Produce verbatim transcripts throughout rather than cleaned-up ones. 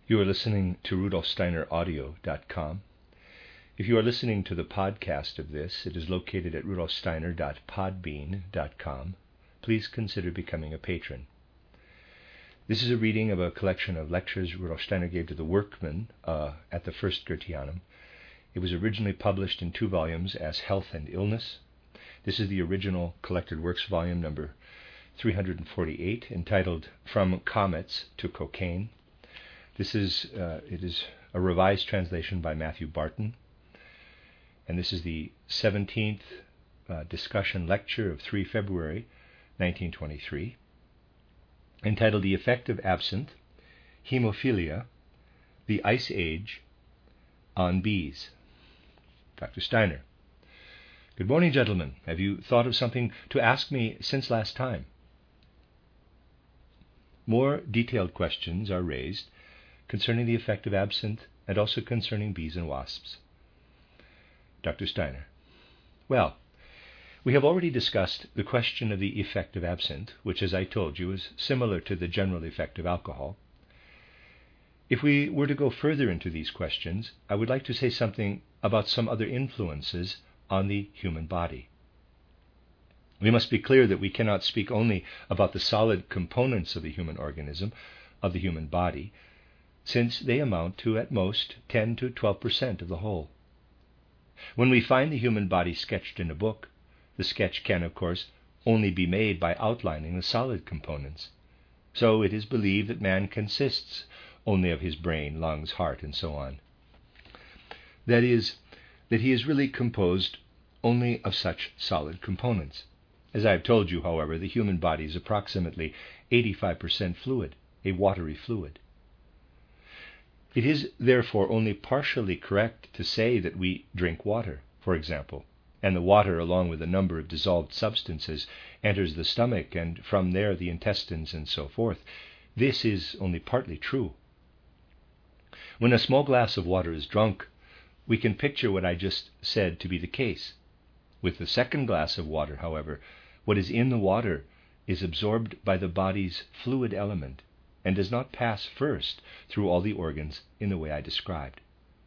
You are listening to Rudolf Steiner Audio dot com. If you are listening to the podcast of this, it is located at rudolf steiner dot podbean dot com. Please consider becoming a patron. This is a reading of a collection of lectures Rudolf Steiner gave to the workmen uh, at the First Goetheanum. It was originally published in two volumes as Health and Illness. This is the original collected works volume number three hundred forty-eight, entitled From Comets to Cocaine. This is uh, it is a revised translation by Matthew Barton, and this is the seventeenth uh, discussion lecture of the third of February, nineteen twenty-three, entitled The Effect of Absinthe, Hemophilia, the Ice Age, on Bees. Doctor Steiner. Good morning, gentlemen. Have you thought of something to ask me since last time? More detailed questions are raised concerning the effect of absinthe and also concerning bees and wasps. Doctor Steiner. Well, we have already discussed the question of the effect of absinthe, which, as I told you, is similar to the general effect of alcohol. If we were to go further into these questions, I would like to say something about some other influences on the human body. We must be clear that we cannot speak only about the solid components of the human organism, of the human body, since they amount to at most ten to twelve percent of the whole. When we find the human body sketched in a book, the sketch can, of course, only be made by outlining the solid components. So it is believed that man consists only of his brain, lungs, heart, and so on. That is, that he is really composed only of such solid components. As I have told you, however, the human body is approximately eighty-five percent fluid, a watery fluid. It is therefore only partially correct to say that we drink water, for example, and the water, along with a number of dissolved substances, enters the stomach and from there the intestines and so forth. This is only partly true. When a small glass of water is drunk, we can picture what I just said to be the case. With the second glass of water, however, what is in the water is absorbed by the body's fluid element, and does not pass first through all the organs in the way I described.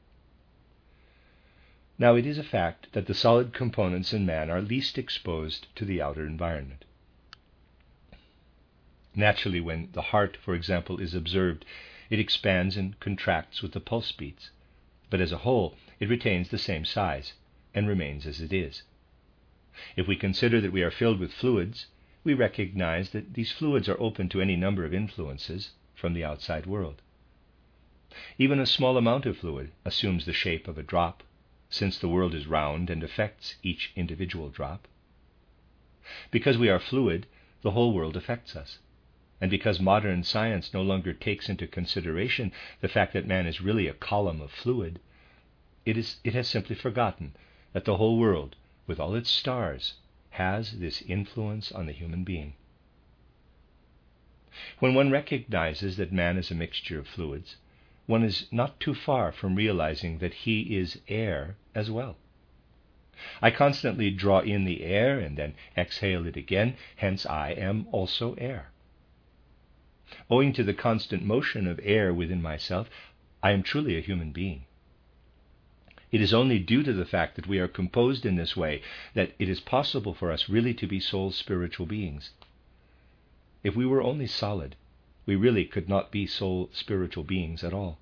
Now, it is a fact that the solid components in man are least exposed to the outer environment. Naturally, when the heart, for example, is observed, it expands and contracts with the pulse beats, but as a whole it retains the same size and remains as it is. If we consider that we are filled with fluids, we recognize that these fluids are open to any number of influences from the outside world. Even a small amount of fluid assumes the shape of a drop, since the world is round and affects each individual drop. Because we are fluid, the whole world affects us. And because modern science no longer takes into consideration the fact that man is really a column of fluid, it is, it has simply forgotten that the whole world, with all its stars, has this influence on the human being. When one recognizes that man is a mixture of fluids, one is not too far from realizing that he is air as well. I constantly draw in the air and then exhale it again, hence I am also air. Owing to the constant motion of air within myself, I am truly a human being. It is only due to the fact that we are composed in this way that it is possible for us really to be soul spiritual beings. If we were only solid, we really could not be soul spiritual beings at all.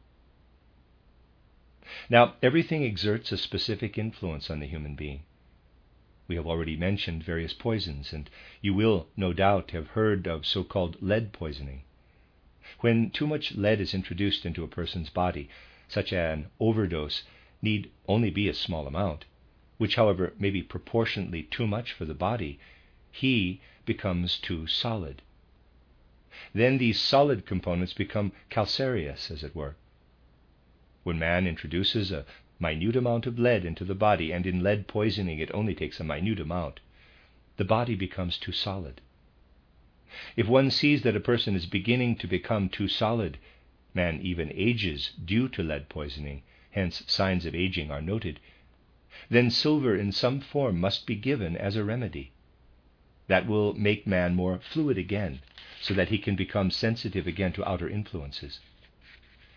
Now, everything exerts a specific influence on the human being. We have already mentioned various poisons, and you will, no doubt, have heard of so-called lead poisoning. When too much lead is introduced into a person's body, such an overdose need only be a small amount, which, however, may be proportionately too much for the body, he becomes too solid. Then these solid components become calcareous, as it were. When man introduces a minute amount of lead into the body, and in lead poisoning it only takes a minute amount, the body becomes too solid. If one sees that a person is beginning to become too solid, man even ages due to lead poisoning, hence signs of aging are noted, then silver in some form must be given as a remedy. That will make man more fluid again, so that he can become sensitive again to outer influences.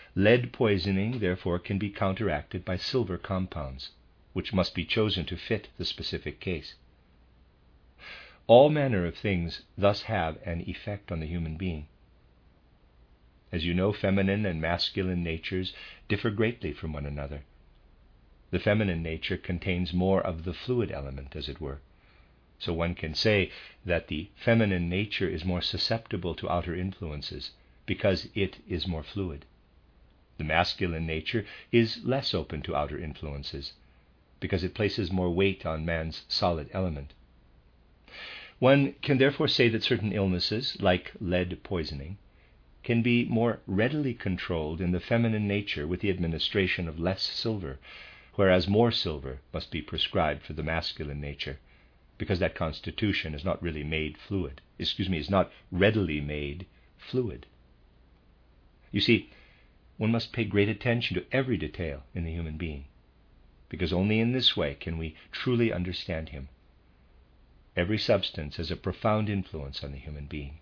Lead poisoning, therefore, can be counteracted by silver compounds, which must be chosen to fit the specific case. All manner of things thus have an effect on the human being. As you know, feminine and masculine natures differ greatly from one another. The feminine nature contains more of the fluid element, as it were. So one can say that the feminine nature is more susceptible to outer influences because it is more fluid. The masculine nature is less open to outer influences because it places more weight on man's solid element. One can therefore say that certain illnesses, like lead poisoning, can be more readily controlled in the feminine nature with the administration of less silver, whereas more silver must be prescribed for the masculine nature, because that constitution is not really made fluid, excuse me, is not readily made fluid. You see, one must pay great attention to every detail in the human being, because only in this way can we truly understand him. Every substance has a profound influence on the human being.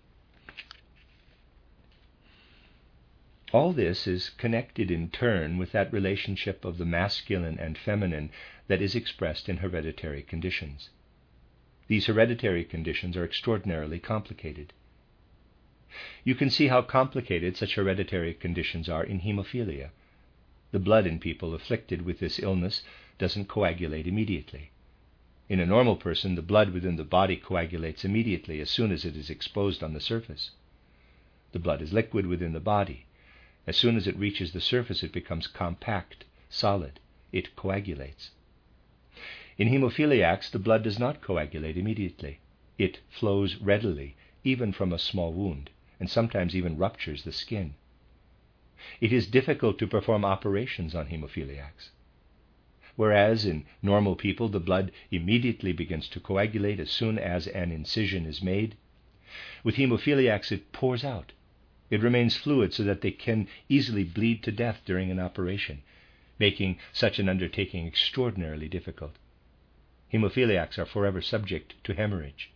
All this is connected in turn with that relationship of the masculine and feminine that is expressed in hereditary conditions. These hereditary conditions are extraordinarily complicated. You can see how complicated such hereditary conditions are in hemophilia. The blood in people afflicted with this illness doesn't coagulate immediately. In a normal person, the blood within the body coagulates immediately as soon as it is exposed on the surface. The blood is liquid within the body. As soon as it reaches the surface, it becomes compact, solid. It coagulates. In hemophiliacs, the blood does not coagulate immediately. It flows readily, even from a small wound, and sometimes even ruptures the skin. It is difficult to perform operations on hemophiliacs. Whereas in normal people, the blood immediately begins to coagulate as soon as an incision is made, with hemophiliacs it pours out. It remains fluid so that they can easily bleed to death during an operation, making such an undertaking extraordinarily difficult. Hemophiliacs are forever subject to hemorrhage.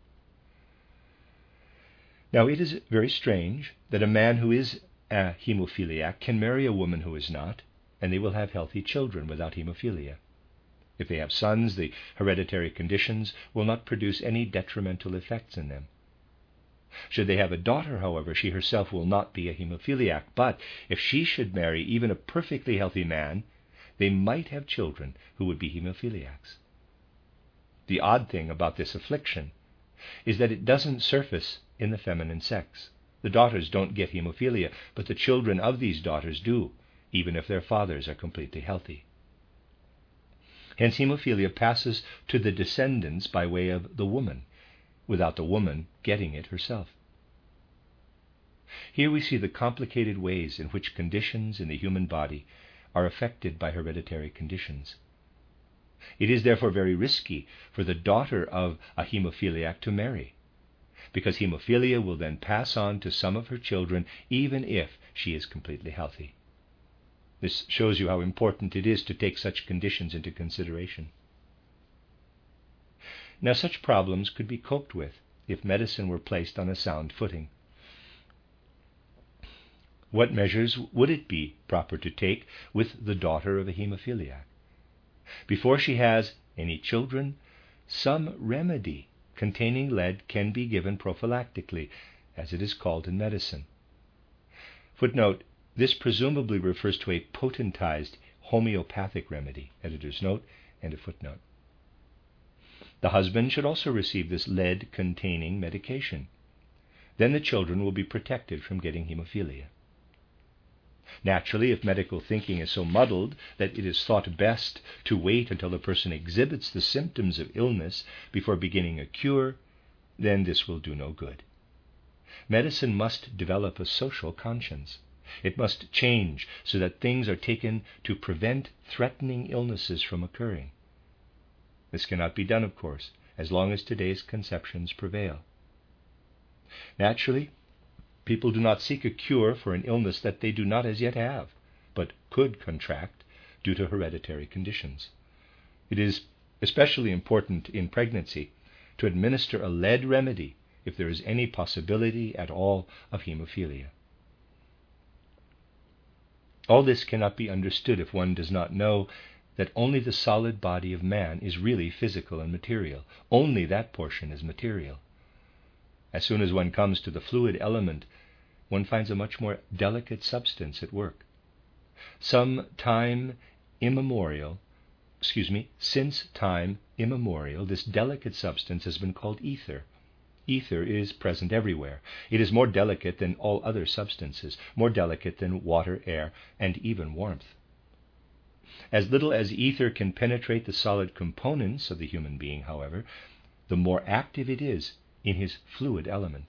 Now, it is very strange that a man who is a hemophiliac can marry a woman who is not, and they will have healthy children without hemophilia. If they have sons, the hereditary conditions will not produce any detrimental effects in them. Should they have a daughter, however, she herself will not be a hemophiliac, but if she should marry even a perfectly healthy man, they might have children who would be hemophiliacs. The odd thing about this affliction is that it doesn't surface in the feminine sex. The daughters don't get hemophilia, but the children of these daughters do, even if their fathers are completely healthy. Hence, hemophilia passes to the descendants by way of the woman, without the woman getting it herself. Here we see the complicated ways in which conditions in the human body are affected by hereditary conditions. It is therefore very risky for the daughter of a hemophiliac to marry, because hemophilia will then pass on to some of her children even if she is completely healthy. This shows you how important it is to take such conditions into consideration. Now, such problems could be coped with if medicine were placed on a sound footing. What measures would it be proper to take with the daughter of a hemophiliac? Before she has any children, some remedy containing lead can be given prophylactically, as it is called in medicine. Footnote, this presumably refers to a potentized homeopathic remedy. Editor's note, end of footnote. The husband should also receive this lead-containing medication. Then the children will be protected from getting hemophilia. Naturally, if medical thinking is so muddled that it is thought best to wait until the person exhibits the symptoms of illness before beginning a cure, then this will do no good. Medicine must develop a social conscience. It must change so that things are taken to prevent threatening illnesses from occurring. This cannot be done, of course, as long as today's conceptions prevail. Naturally, people do not seek a cure for an illness that they do not as yet have, but could contract due to hereditary conditions. It is especially important in pregnancy to administer a lead remedy if there is any possibility at all of hemophilia. All this cannot be understood if one does not know that only the solid body of man is really physical and material. Only that portion is material. As soon as one comes to the fluid element, one finds a much more delicate substance at work. Some time immemorial, excuse me, since time immemorial, this delicate substance has been called ether. Ether is present everywhere. It is more delicate than all other substances, more delicate than water, air, and even warmth. As little as ether can penetrate the solid components of the human being, however, the more active it is in his fluid element.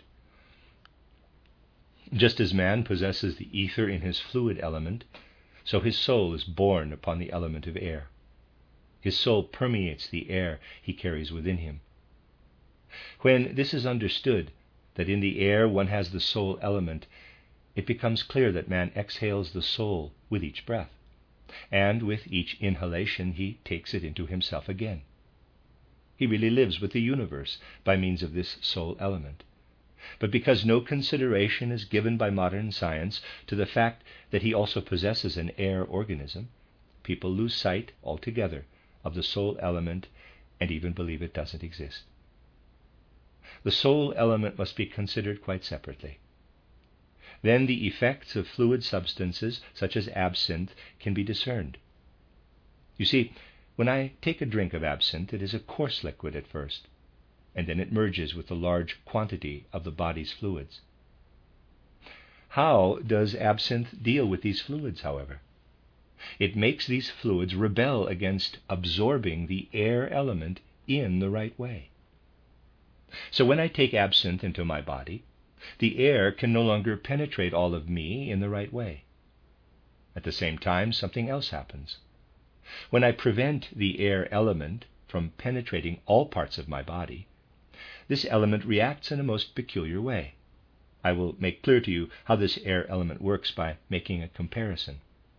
Just as man possesses the ether in his fluid element, so his soul is born upon the element of air. His soul permeates the air he carries within him. When this is understood, that in the air one has the soul element, it becomes clear that man exhales the soul with each breath, and with each inhalation he takes it into himself again. He really lives with the universe by means of this soul element. But because no consideration is given by modern science to the fact that he also possesses an air organism, people lose sight altogether of the soul element and even believe it doesn't exist. The soul element must be considered quite separately. Then the effects of fluid substances, such as absinthe, can be discerned. You see, when I take a drink of absinthe, it is a coarse liquid at first, and then it merges with a large quantity of the body's fluids. How does absinthe deal with these fluids, however? It makes these fluids rebel against absorbing the air element in the right way. So when I take absinthe into my body, the air can no longer penetrate all of me in the right way. At the same time, something else happens. When I prevent the air element from penetrating all parts of my body, this element reacts in a most peculiar way. I will make clear to you how this air element works by making a comparison.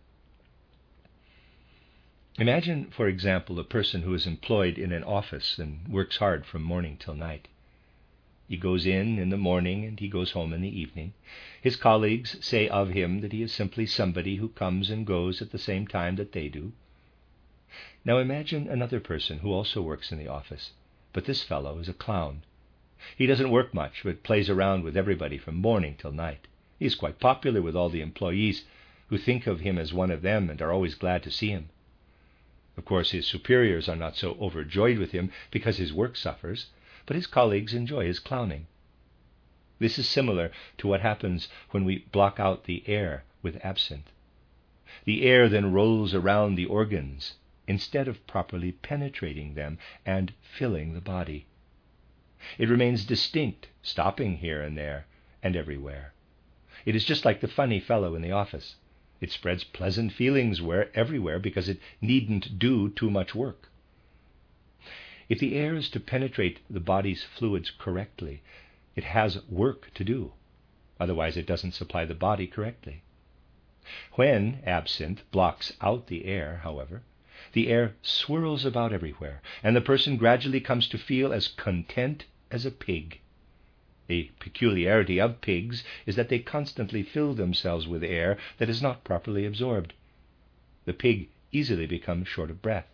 Imagine, for example, a person who is employed in an office and works hard from morning till night. He goes in in the morning and he goes home in the evening. His colleagues say of him that he is simply somebody who comes and goes at the same time that they do. Now imagine another person who also works in the office, but this fellow is a clown. He doesn't work much, but plays around with everybody from morning till night. He is quite popular with all the employees, who think of him as one of them and are always glad to see him. Of course, his superiors are not so overjoyed with him because his work suffers, but his colleagues enjoy his clowning. This is similar to what happens when we block out the air with absinthe. The air then rolls around the organs instead of properly penetrating them and filling the body. It remains distinct, stopping here and there and everywhere. It is just like the funny fellow in the office. It spreads pleasant feelings where everywhere because it needn't do too much work. If the air is to penetrate the body's fluids correctly, it has work to do. Otherwise, it doesn't supply the body correctly. When absinthe blocks out the air, however, the air swirls about everywhere, and the person gradually comes to feel as content as a pig. The peculiarity of pigs is that they constantly fill themselves with air that is not properly absorbed. The pig easily becomes short of breath.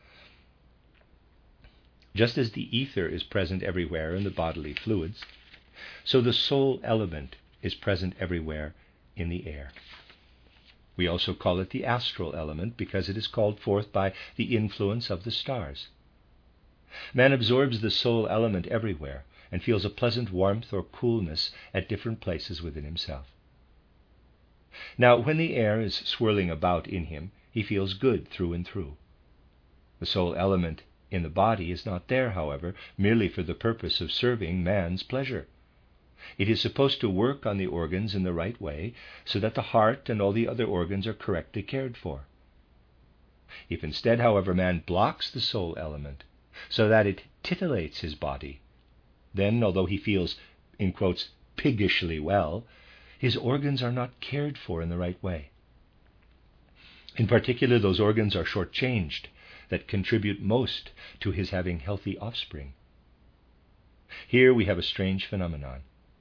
Just as the ether is present everywhere in the bodily fluids, so the soul element is present everywhere in the air. We also call it the astral element because it is called forth by the influence of the stars. Man absorbs the soul element everywhere and feels a pleasant warmth or coolness at different places within himself. Now, when the air is swirling about in him, he feels good through and through. The soul element in the body is not there, however, merely for the purpose of serving man's pleasure. It is supposed to work on the organs in the right way so that the heart and all the other organs are correctly cared for. If instead, however, man blocks the soul element so that it titillates his body, then, although he feels, in quotes, piggishly well, his organs are not cared for in the right way. In particular, those organs are shortchanged that contribute most to his having healthy offspring. Here we have a strange phenomenon.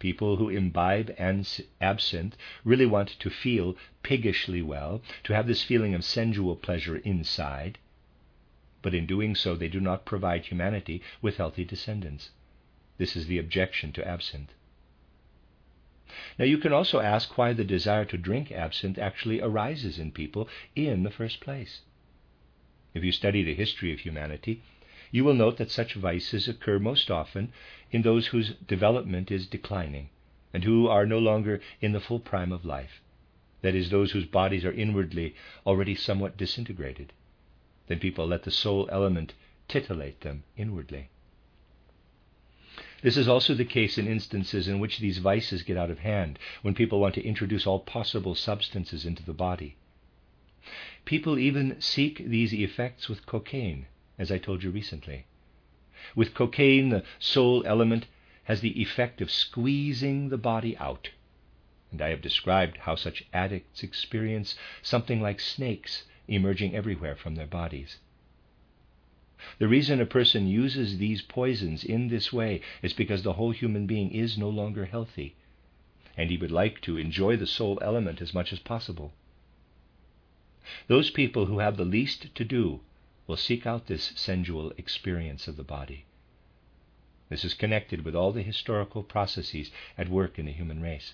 People who imbibe absinthe really want to feel piggishly well, to have this feeling of sensual pleasure inside, but in doing so they do not provide humanity with healthy descendants. This is the objection to absinthe. Now you can also ask why the desire to drink absinthe actually arises in people in the first place. If you study the history of humanity, you will note that such vices occur most often in those whose development is declining and who are no longer in the full prime of life. That is, those whose bodies are inwardly already somewhat disintegrated. Then people let the soul element titillate them inwardly. This is also the case in instances in which these vices get out of hand, when people want to introduce all possible substances into the body. People even seek these effects with cocaine, as I told you recently. With cocaine, the soul element has the effect of squeezing the body out. And I have described how such addicts experience something like snakes emerging everywhere from their bodies. The reason a person uses these poisons in this way is because the whole human being is no longer healthy, and he would like to enjoy the soul element as much as possible. Those people who have the least to do will seek out this sensual experience of the body. This is connected with all the historical processes at work in the human race.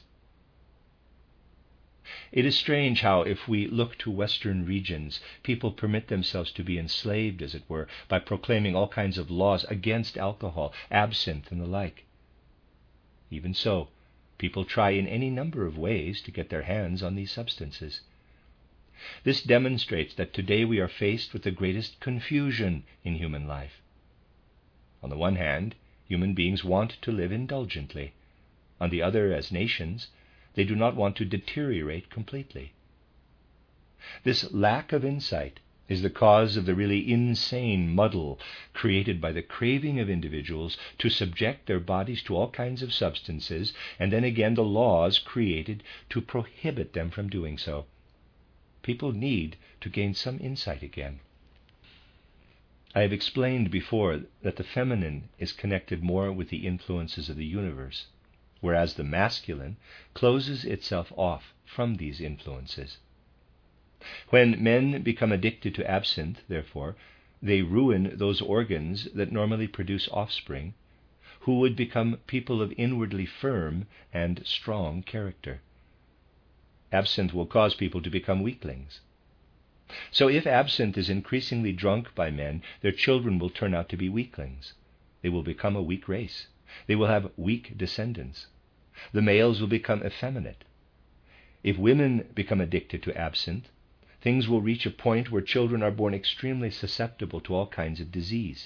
It is strange how, if we look to Western regions, people permit themselves to be enslaved, as it were, by proclaiming all kinds of laws against alcohol, absinthe, and the like. Even so, people try in any number of ways to get their hands on these substances. This demonstrates that today we are faced with the greatest confusion in human life. On the one hand, human beings want to live indulgently. On the other, as nations, they do not want to deteriorate completely. This lack of insight is the cause of the really insane muddle created by the craving of individuals to subject their bodies to all kinds of substances, and then again the laws created to prohibit them from doing so. People need to gain some insight again. I have explained before that the feminine is connected more with the influences of the universe, whereas the masculine closes itself off from these influences. When men become addicted to absinthe, therefore, they ruin those organs that normally produce offspring, who would become people of inwardly firm and strong character. Absinthe will cause people to become weaklings. So if absinthe is increasingly drunk by men, their children will turn out to be weaklings. They will become a weak race. They will have weak descendants. The males will become effeminate. If women become addicted to absinthe, things will reach a point where children are born extremely susceptible to all kinds of disease.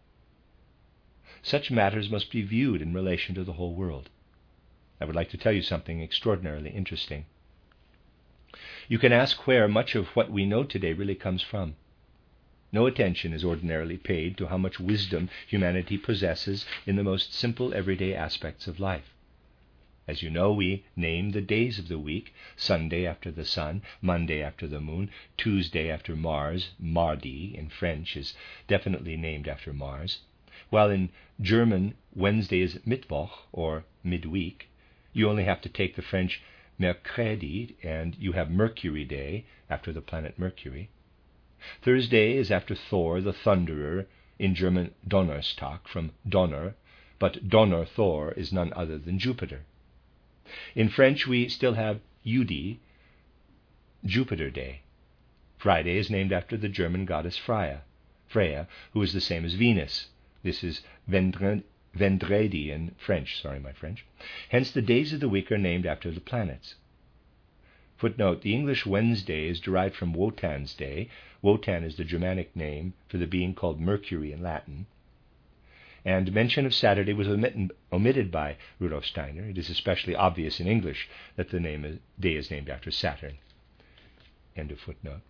Such matters must be viewed in relation to the whole world. I would like to tell you something extraordinarily interesting. You can ask where much of what we know today really comes from. No attention is ordinarily paid to how much wisdom humanity possesses in the most simple everyday aspects of life. As you know, we name the days of the week: Sunday after the sun, Monday after the moon, Tuesday after Mars. Mardi in French is definitely named after Mars, while in German Wednesday is Mittwoch, or midweek. You only have to take the French Mercredi, and you have Mercury Day, after the planet Mercury. Thursday is after Thor, the Thunderer, in German Donnerstag, from Donner, but Donner Thor is none other than Jupiter. In French, we still have Jeudi, Jupiter Day. Friday is named after the German goddess Freya, Freya, who is the same as Venus. This is Vendredi. Vendredi in French, sorry my French. Hence the days of the week are named after the planets. Footnote, the English Wednesday is derived from Wotan's Day. Wotan is the Germanic name for the being called Mercury in Latin. And mention of Saturday was omit- omitted by Rudolf Steiner. It is especially obvious in English that the name is, day is named after Saturn. End of footnote.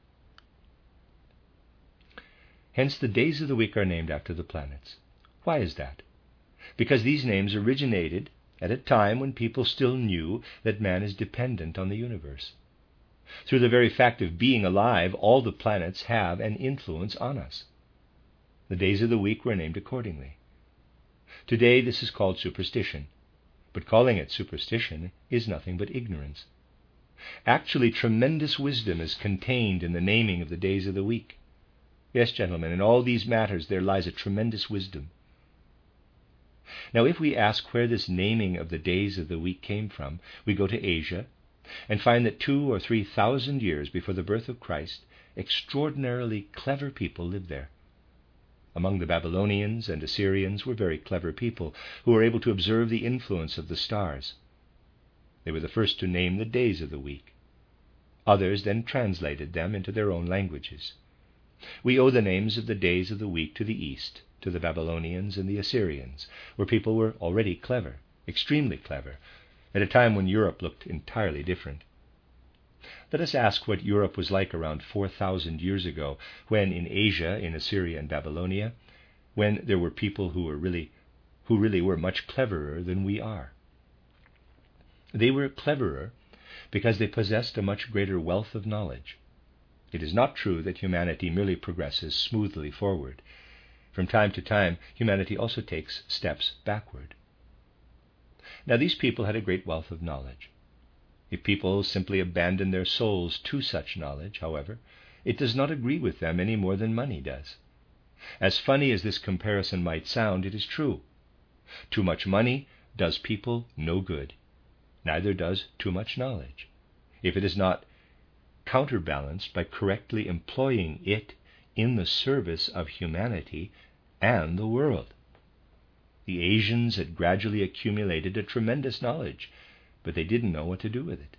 Hence the days of the week are named after the planets. Why is that? Because these names originated at a time when people still knew that man is dependent on the universe. Through the very fact of being alive, all the planets have an influence on us. The days of the week were named accordingly. Today this is called superstition, but calling it superstition is nothing but ignorance. Actually, tremendous wisdom is contained in the naming of the days of the week. Yes, gentlemen, in all these matters there lies a tremendous wisdom. Now, if we ask where this naming of the days of the week came from, we go to Asia and find that two or three thousand years before the birth of Christ, extraordinarily clever people lived there. Among the Babylonians and Assyrians were very clever people who were able to observe the influence of the stars. They were the first to name the days of the week. Others then translated them into their own languages. We owe the names of the days of the week to the east, to the Babylonians and the Assyrians, where people were already clever, extremely clever, at a time when Europe looked entirely different. Let us ask what Europe was like around four thousand years ago, when in Asia, in Assyria and Babylonia, when there were people who were really, who really were much cleverer than we are. They were cleverer because they possessed a much greater wealth of knowledge. It is not true that humanity merely progresses smoothly forward. From time to time, humanity also takes steps backward. Now, these people had a great wealth of knowledge. If people simply abandon their souls to such knowledge, however, it does not agree with them any more than money does. As funny as this comparison might sound, it is true. Too much money does people no good. Neither does too much knowledge, if it is not counterbalanced by correctly employing it in the service of humanity and the world. The Asians had gradually accumulated a tremendous knowledge, but they didn't know what to do with it.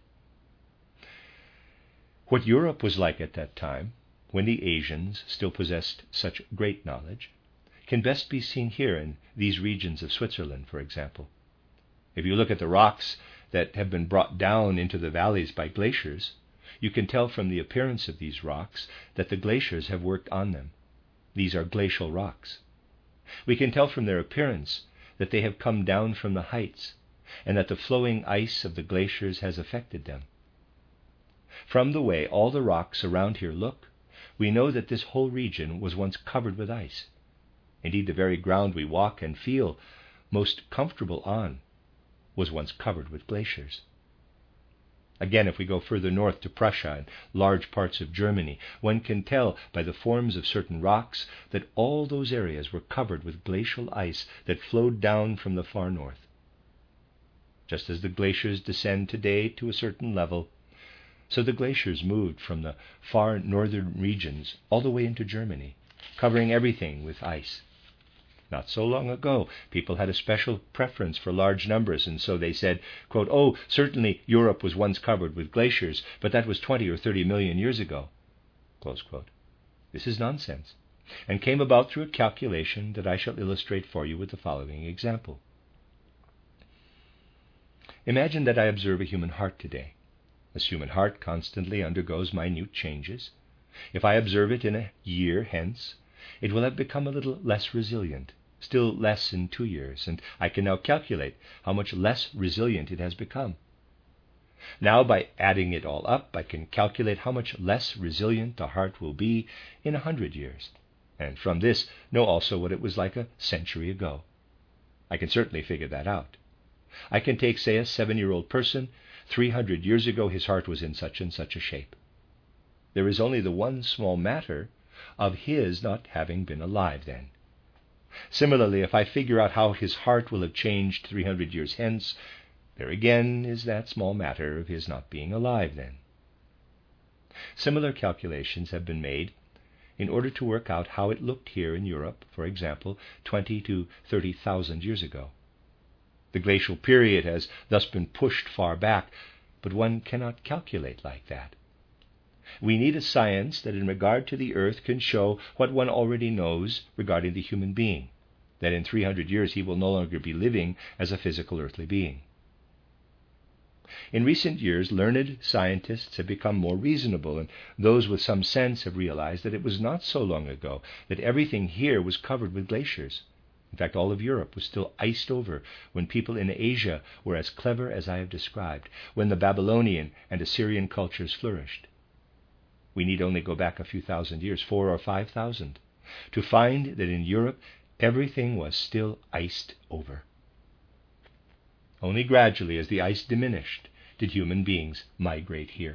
What Europe was like at that time, when the Asians still possessed such great knowledge, can best be seen here in these regions of Switzerland, for example. If you look at the rocks that have been brought down into the valleys by glaciers, you can tell from the appearance of these rocks that the glaciers have worked on them. These are glacial rocks. We can tell from their appearance that they have come down from the heights, and that the flowing ice of the glaciers has affected them. From the way all the rocks around here look, we know that this whole region was once covered with ice. Indeed, the very ground we walk and feel most comfortable on was once covered with glaciers. Again, if we go further north to Prussia and large parts of Germany, one can tell by the forms of certain rocks that all those areas were covered with glacial ice that flowed down from the far north. Just as the glaciers descend today to a certain level, so the glaciers moved from the far northern regions all the way into Germany, covering everything with ice. Not so long ago, people had a special preference for large numbers, and so they said, quote, "Oh, certainly Europe was once covered with glaciers, but that was twenty or thirty million years ago." Close quote. This is nonsense, and came about through a calculation that I shall illustrate for you with the following example. Imagine that I observe a human heart today. This human heart constantly undergoes minute changes. If I observe it in a year hence, it will have become a little less resilient, still less in two years, and I can now calculate how much less resilient it has become. Now, by adding it all up, I can calculate how much less resilient the heart will be in a hundred years, and from this know also what it was like a century ago. I can certainly figure that out. I can take, say, a seven-year-old person. Three hundred years ago his heart was in such and such a shape. There is only the one small matter of his not having been alive then. Similarly, if I figure out how his heart will have changed three hundred years hence, there again is that small matter of his not being alive then. Similar calculations have been made in order to work out how it looked here in Europe, for example, twenty to thirty thousand years ago. The glacial period has thus been pushed far back, but one cannot calculate like that. We need a science that in regard to the earth can show what one already knows regarding the human being, that in three hundred years he will no longer be living as a physical earthly being. In recent years, learned scientists have become more reasonable, and those with some sense have realized that it was not so long ago that everything here was covered with glaciers. In fact, all of Europe was still iced over when people in Asia were as clever as I have described, when the Babylonian and Assyrian cultures flourished. We need only go back a few thousand years, four or five thousand, to find that in Europe everything was still iced over. Only gradually, as the ice diminished, did human beings migrate here.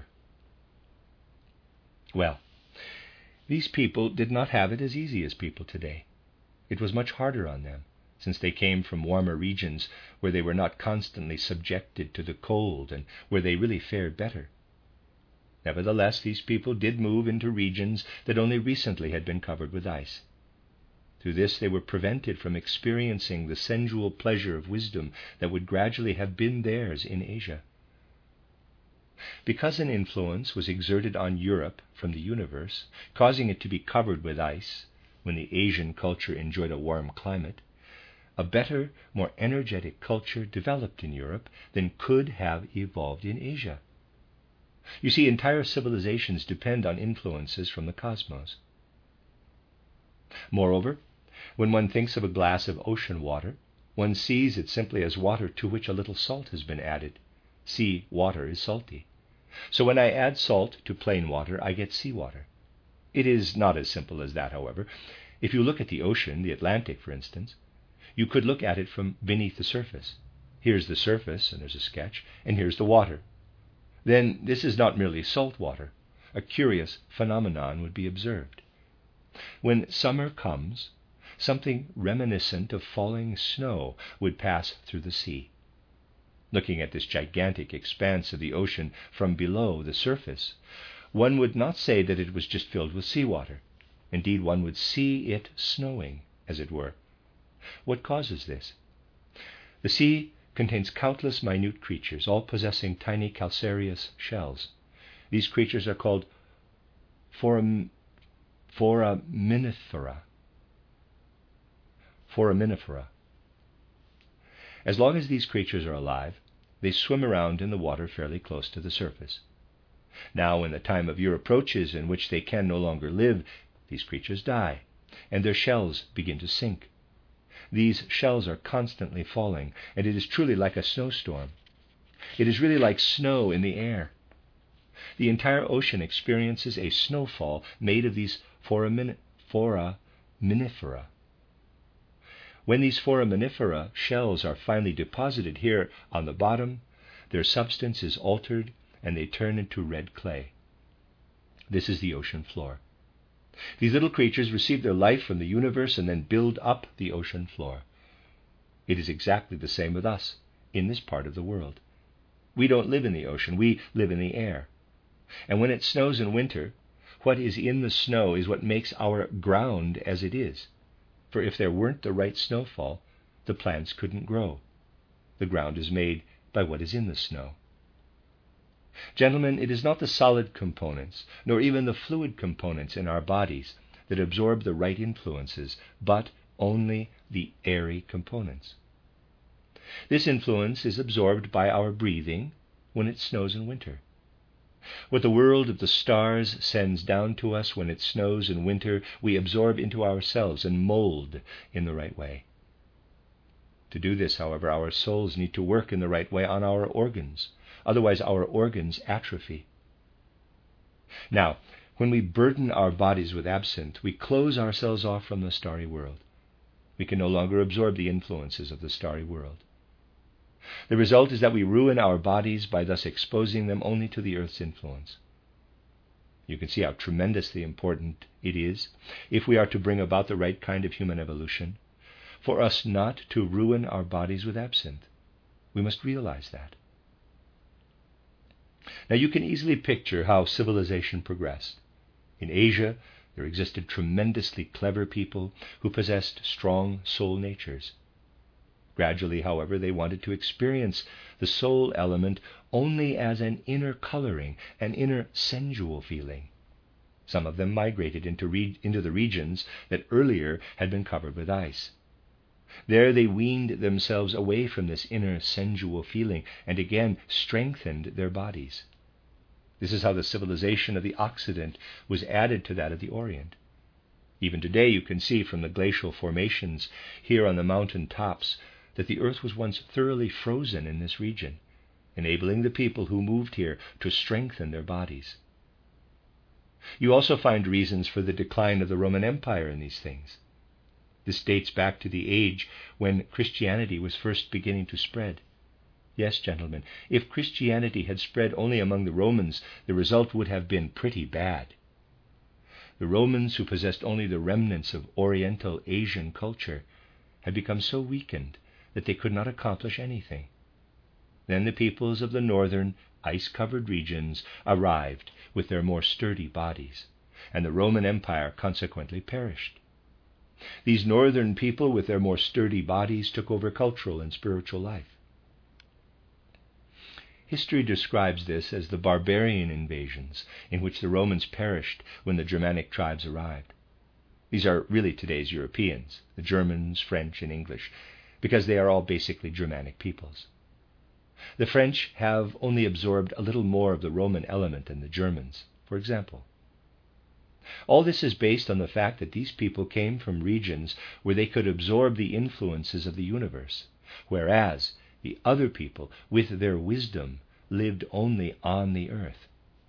Well, these people did not have it as easy as people today. It was much harder on them, since they came from warmer regions where they were not constantly subjected to the cold and where they really fared better. Nevertheless, these people did move into regions that only recently had been covered with ice. Through this they were prevented from experiencing the sensual pleasure of wisdom that would gradually have been theirs in Asia. Because an influence was exerted on Europe from the universe, causing it to be covered with ice when the Asian culture enjoyed a warm climate, a better, more energetic culture developed in Europe than could have evolved in Asia. You see, entire civilizations depend on influences from the cosmos. Moreover, when one thinks of a glass of ocean water, one sees it simply as water to which a little salt has been added. Sea water is salty. So when I add salt to plain water, I get seawater. It is not as simple as that, however. If you look at the ocean, the Atlantic, for instance, you could look at it from beneath the surface. Here's the surface, and there's a sketch, and here's the water. Then this is not merely salt water. A curious phenomenon would be observed. When summer comes, something reminiscent of falling snow would pass through the sea. Looking at this gigantic expanse of the ocean from below the surface, one would not say that it was just filled with seawater. Indeed, one would see it snowing, as it were. What causes this? The sea contains countless minute creatures, all possessing tiny calcareous shells. These creatures are called foram, foraminifera. Foraminifera. As long as these creatures are alive, they swim around in the water fairly close to the surface. Now, when the time of year approaches in which they can no longer live, these creatures die, and their shells begin to sink. These shells are constantly falling, and it is truly like a snowstorm. It is really like snow in the air. The entire ocean experiences a snowfall made of these foramin- foraminifera. When these foraminifera shells are finally deposited here on the bottom, their substance is altered and they turn into red clay. This is the ocean floor. These little creatures receive their life from the universe and then build up the ocean floor. It is exactly the same with us in this part of the world. We don't live in the ocean, we live in the air. And when it snows in winter, what is in the snow is what makes our ground as it is. For if there weren't the right snowfall, the plants couldn't grow. The ground is made by what is in the snow. Gentlemen, it is not the solid components, nor even the fluid components in our bodies that absorb the right influences, but only the airy components. This influence is absorbed by our breathing when it snows in winter. What the world of the stars sends down to us when it snows in winter, we absorb into ourselves and mold in the right way. To do this, however, our souls need to work in the right way on our organs. Otherwise, our organs atrophy. Now, when we burden our bodies with absinthe, we close ourselves off from the starry world. We can no longer absorb the influences of the starry world. The result is that we ruin our bodies by thus exposing them only to the earth's influence. You can see how tremendously important it is, if we are to bring about the right kind of human evolution, for us not to ruin our bodies with absinthe. We must realize that. Now you can easily picture how civilization progressed. In Asia, there existed tremendously clever people who possessed strong soul natures. Gradually, however, they wanted to experience the soul element only as an inner coloring, an inner sensual feeling. Some of them migrated into, re- into the regions that earlier had been covered with ice. There they weaned themselves away from this inner sensual feeling and again strengthened their bodies. This is how the civilization of the Occident was added to that of the Orient. Even today you can see from the glacial formations here on the mountain tops that the earth was once thoroughly frozen in this region, enabling the people who moved here to strengthen their bodies. You also find reasons for the decline of the Roman Empire in these things. This dates back to the age when Christianity was first beginning to spread. Yes, gentlemen, if Christianity had spread only among the Romans, the result would have been pretty bad. The Romans, who possessed only the remnants of Oriental Asian culture, had become so weakened that they could not accomplish anything. Then the peoples of the northern, ice-covered regions arrived with their more sturdy bodies, and the Roman Empire consequently perished. These northern people with their more sturdy bodies took over cultural and spiritual life. History describes this as the barbarian invasions in which the Romans perished when the Germanic tribes arrived. These are really today's Europeans, the Germans, French, and English, because they are all basically Germanic peoples. The French have only absorbed a little more of the Roman element than the Germans, for example. All this is based on the fact that these people came from regions where they could absorb the influences of the universe, whereas the other people, with their wisdom, lived only on the earth.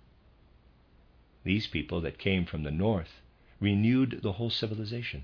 These people that came from the north renewed the whole civilization.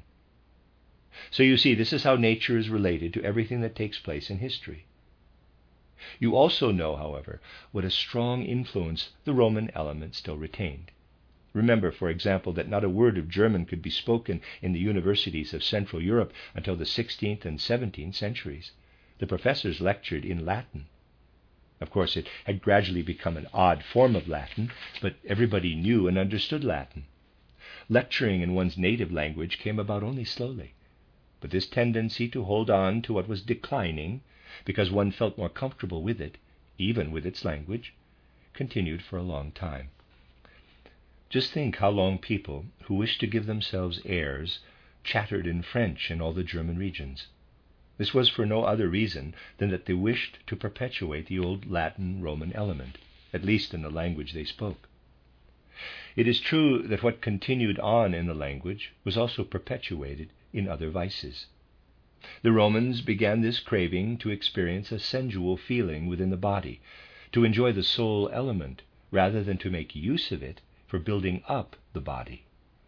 So you see, this is how nature is related to everything that takes place in history. You also know, however, what a strong influence the Roman element still retained. Remember, for example, that not a word of German could be spoken in the universities of Central Europe until the sixteenth and seventeenth centuries. The professors lectured in Latin. Of course, it had gradually become an odd form of Latin, but everybody knew and understood Latin. Lecturing in one's native language came about only slowly, but this tendency to hold on to what was declining, because one felt more comfortable with it, even with its language, continued for a long time. Just think how long people who wished to give themselves airs chattered in French in all the German regions. This was for no other reason than that they wished to perpetuate the old Latin-Roman element, at least in the language they spoke. It is true that what continued on in the language was also perpetuated in other vices. The Romans began this craving to experience a sensual feeling within the body, to enjoy the soul element, rather than to make use of it for building up the body.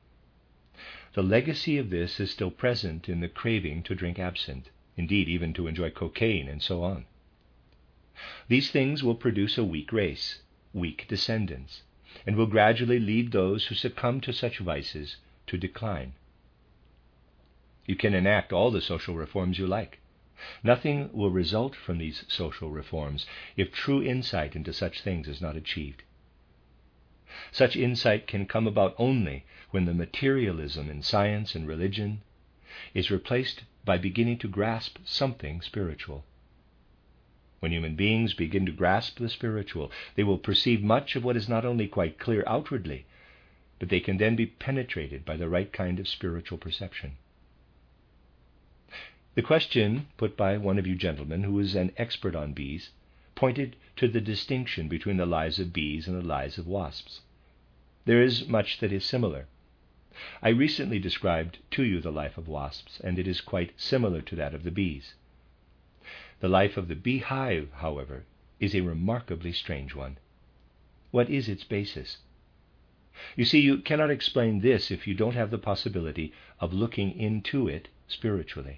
The legacy of this is still present in the craving to drink absinthe, indeed even to enjoy cocaine and so on. These things will produce a weak race, weak descendants, and will gradually lead those who succumb to such vices to decline. You can enact all the social reforms you like. Nothing will result from these social reforms if true insight into such things is not achieved. Such insight can come about only when the materialism in science and religion is replaced by beginning to grasp something spiritual. When human beings begin to grasp the spiritual, they will perceive much of what is not only quite clear outwardly, but they can then be penetrated by the right kind of spiritual perception. The question put by one of you gentlemen, who is an expert on bees, pointed to the distinction between the lives of bees and the lives of wasps. There is much that is similar. I recently described to you the life of wasps, and it is quite similar to that of the bees. The life of the beehive, however, is a remarkably strange one. What is its basis? You see, you cannot explain this if you don't have the possibility of looking into it spiritually.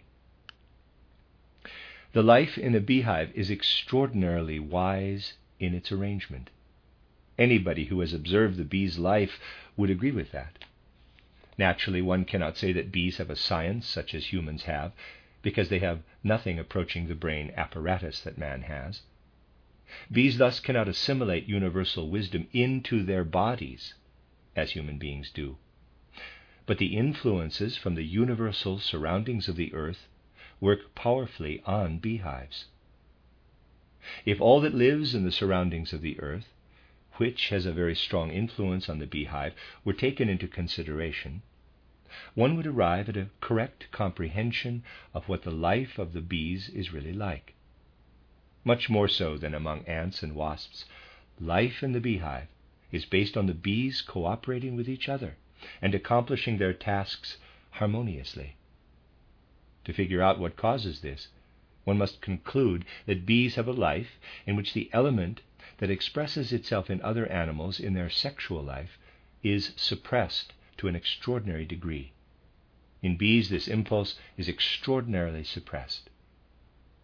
The life in a beehive is extraordinarily wise in its arrangement. Anybody who has observed the bee's life would agree with that. Naturally, one cannot say that bees have a science such as humans have, because they have nothing approaching the brain apparatus that man has. Bees thus cannot assimilate universal wisdom into their bodies, as human beings do. But the influences from the universal surroundings of the earth work powerfully on beehives. If all that lives in the surroundings of the earth, which has a very strong influence on the beehive, were taken into consideration, one would arrive at a correct comprehension of what the life of the bees is really like. Much more so than among ants and wasps, life in the beehive is based on the bees cooperating with each other and accomplishing their tasks harmoniously. To figure out what causes this, one must conclude that bees have a life in which the element that expresses itself in other animals in their sexual life is suppressed to an extraordinary degree. In bees, this impulse is extraordinarily suppressed.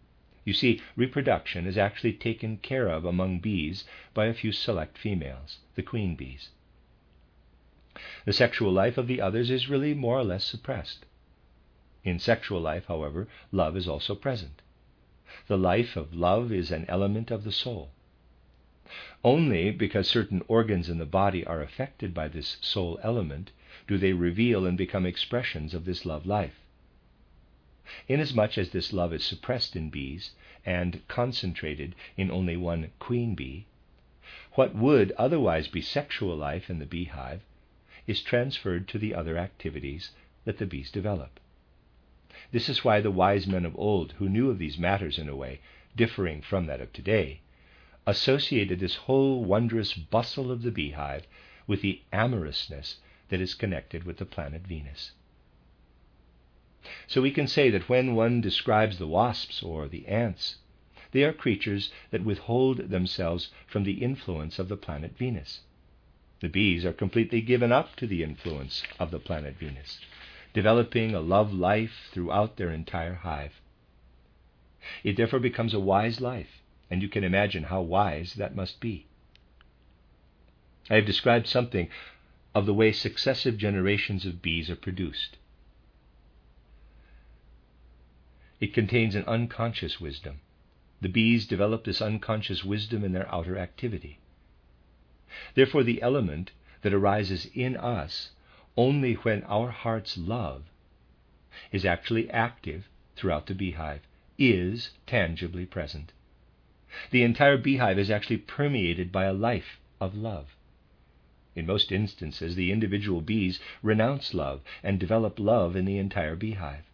You see, reproduction is actually taken care of among bees by a few select females, the queen bees. The sexual life of the others is really more or less suppressed. In sexual life, however, love is also present. The life of love is an element of the soul. Only because certain organs in the body are affected by this soul element do they reveal and become expressions of this love life. Inasmuch as this love is suppressed in bees and concentrated in only one queen bee, what would otherwise be sexual life in the beehive is transferred to the other activities that the bees develop. This is why the wise men of old, who knew of these matters in a way differing from that of today, associated this whole wondrous bustle of the beehive with the amorousness that is connected with the planet Venus. So we can say that when one describes the wasps or the ants, they are creatures that withhold themselves from the influence of the planet Venus. The bees are completely given up to the influence of the planet Venus, developing a love life throughout their entire hive. It therefore becomes a wise life, and you can imagine how wise that must be. I have described something of the way successive generations of bees are produced. It contains an unconscious wisdom. The bees develop this unconscious wisdom in their outer activity. Therefore, the element that arises in us only when our heart's love is actually active throughout the beehive, is tangibly present. The entire beehive is actually permeated by a life of love. In most instances, the individual bees renounce love and develop love in the entire beehive.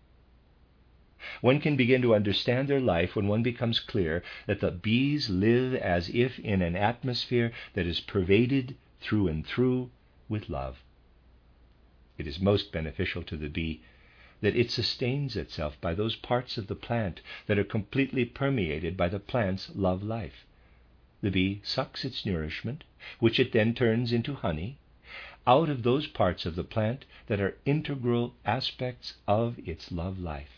One can begin to understand their life when one becomes clear that the bees live as if in an atmosphere that is pervaded through and through with love. It is most beneficial to the bee that it sustains itself by those parts of the plant that are completely permeated by the plant's love life. The bee sucks its nourishment, which it then turns into honey, out of those parts of the plant that are integral aspects of its love life.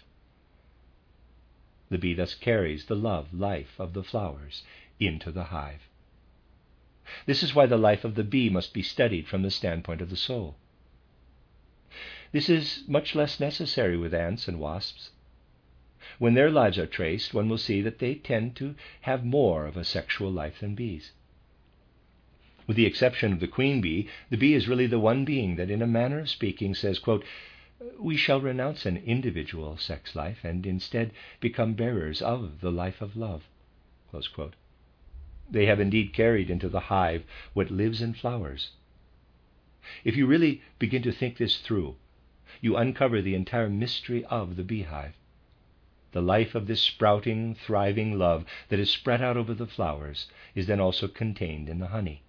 The bee thus carries the love life of the flowers into the hive. This is why the life of the bee must be studied from the standpoint of the soul. This is much less necessary with ants and wasps. When their lives are traced, one will see that they tend to have more of a sexual life than bees. With the exception of the queen bee, the bee is really the one being that, in a manner of speaking, says, quote, "We shall renounce an individual sex life and instead become bearers of the life of love." Close quote. They have indeed carried into the hive what lives in flowers. If you really begin to think this through, you uncover the entire mystery of the beehive. The life of this sprouting, thriving love that is spread out over the flowers is then also contained in the honey.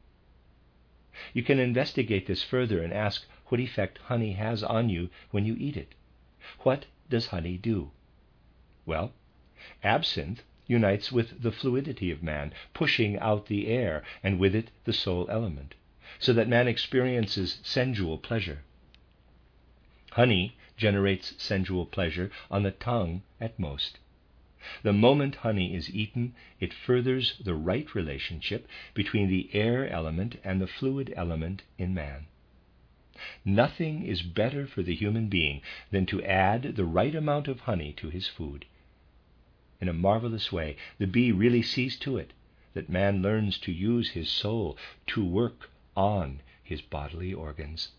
You can investigate this further and ask what effect honey has on you when you eat it. What does honey do? Well, absinthe unites with the fluidity of man, pushing out the air, and with it the soul element, so that man experiences sensual pleasure. Honey generates sensual pleasure on the tongue at most. The moment honey is eaten, it furthers the right relationship between the air element and the fluid element in man. Nothing is better for the human being than to add the right amount of honey to his food. In a marvelous way, the bee really sees to it that man learns to use his soul to work on his bodily organs.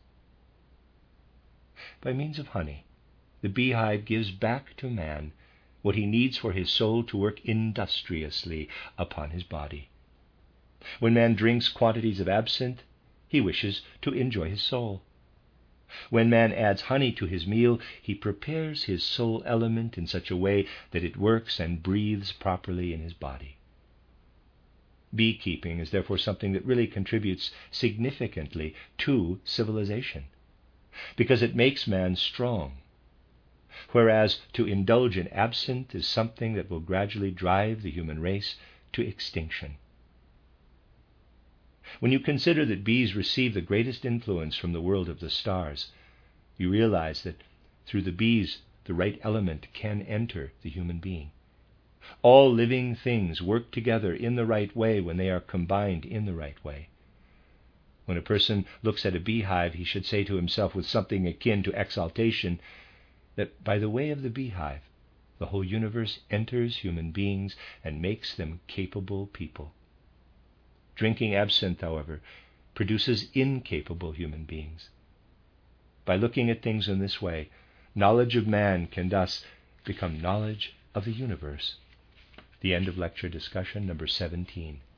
By means of honey, the beehive gives back to man what he needs for his soul to work industriously upon his body. When man drinks quantities of absinthe, he wishes to enjoy his soul. When man adds honey to his meal, he prepares his soul element in such a way that it works and breathes properly in his body. Beekeeping is therefore something that really contributes significantly to civilization, because it makes man strong, whereas to indulge in absinthe is something that will gradually drive the human race to extinction. When you consider that bees receive the greatest influence from the world of the stars, you realize that through the bees the right element can enter the human being. All living things work together in the right way when they are combined in the right way. When a person looks at a beehive, he should say to himself with something akin to exaltation that by the way of the beehive, the whole universe enters human beings and makes them capable people. Drinking absinthe, however, produces incapable human beings. By looking at things in this way, knowledge of man can thus become knowledge of the universe. The end of lecture discussion number seventeen.